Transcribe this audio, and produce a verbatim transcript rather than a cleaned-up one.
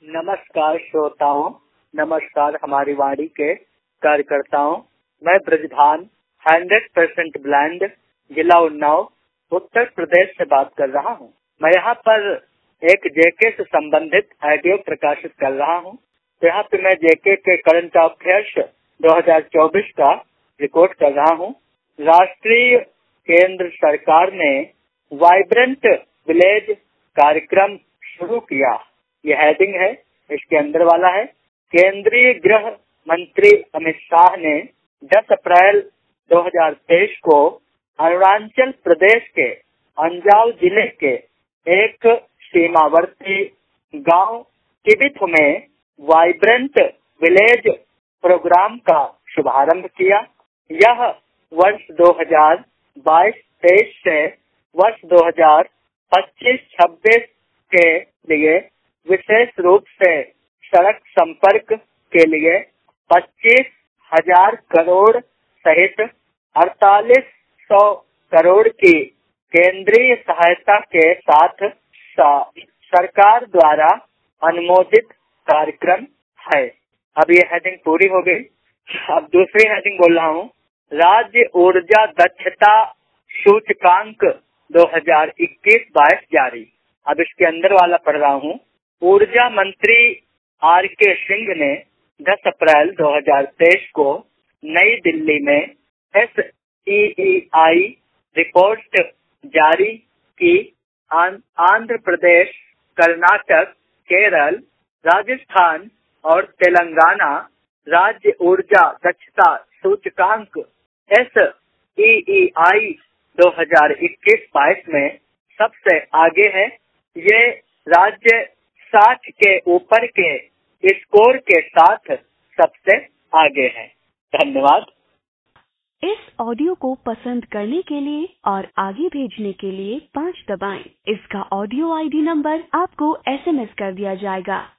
नमस्कार श्रोताओं, नमस्कार हमारी वाणी के कार्यकर्ताओं। मैं ब्रजभान हंड्रेड परसेंट ब्लाइंड जिला उन्नाव उत्तर प्रदेश से बात कर रहा हूँ। मैं यहाँ पर एक जेके से संबंधित ऑडियो प्रकाशित कर रहा हूँ। तो यहाँ पे मैं जेके के करंट अफेयर्स दो हज़ार चौबीस का रिकॉर्ड कर रहा हूँ। राष्ट्रीय केंद्र सरकार ने वाइब्रेंट विलेज कार्यक्रम शुरू किया। ये हेडिंग है, इसके अंदर वाला है। केंद्रीय गृह मंत्री अमित शाह ने दस अप्रैल दो हज़ार तेईस को अरुणाचल प्रदेश के अंजाव जिले के एक सीमावर्ती गांव तिबित में वाइब्रेंट विलेज प्रोग्राम का शुभारंभ किया। यह वर्ष दो हज़ार बाईस तेईस से वर्ष दो हज़ार पच्चीस छब्बीस के लिए विशेष रूप से सड़क संपर्क के लिए पच्चीस हजार करोड़ सहित अड़तालीस सौ करोड़ की केंद्रीय सहायता के साथ सरकार द्वारा अनुमोदित कार्यक्रम है। अब ये हेडिंग पूरी हो गई। अब दूसरी हेडिंग बोल रहा हूँ। राज्य ऊर्जा दक्षता सूचकांक दो हज़ार इक्कीस बाईस जारी। अब इसके अंदर वाला पढ़ रहा हूँ। ऊर्जा मंत्री आर के सिंह ने दस अप्रैल दो हज़ार तेईस को नई दिल्ली में एस ई ई आई रिपोर्ट जारी की। आंध्र प्रदेश, कर्नाटक, केरल, राजस्थान और तेलंगाना राज्य ऊर्जा दक्षता सूचकांक एस ई ई आई दो हज़ार इक्कीस बाईस में सबसे आगे है। ये राज्य साठ के ऊपर के स्कोर के साथ सबसे आगे है। धन्यवाद। इस ऑडियो को पसंद करने के लिए और आगे भेजने के लिए पाँच दबाएं। इसका ऑडियो आईडी नंबर आपको एसएमएस कर दिया जाएगा।